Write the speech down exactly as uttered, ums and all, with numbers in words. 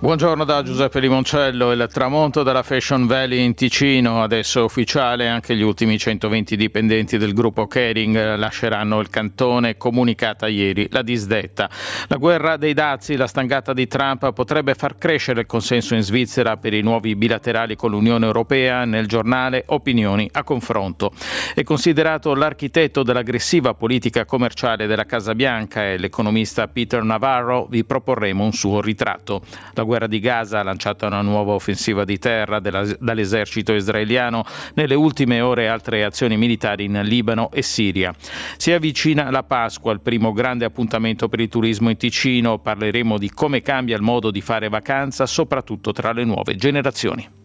Buongiorno da Giuseppe Limoncello. Il tramonto della Fashion Valley in Ticino, adesso è ufficiale, anche gli ultimi centoventi dipendenti del gruppo Kering lasceranno il cantone, comunicata ieri la disdetta. La guerra dei dazi, la stangata di Trump potrebbe far crescere il consenso in Svizzera per i nuovi bilaterali con l'Unione Europea. Nel giornale Opinioni a confronto. È considerato l'architetto dell'aggressiva politica commerciale della Casa Bianca e l'economista Peter Navarro. Vi proporremo un suo ritratto. La guerra di Gaza ha lanciato una nuova offensiva di terra della, dall'esercito israeliano. Nelle ultime ore altre azioni militari in Libano e Siria. Si avvicina la Pasqua, il primo grande appuntamento per il turismo in Ticino. Parleremo di come cambia il modo di fare vacanza, soprattutto tra le nuove generazioni.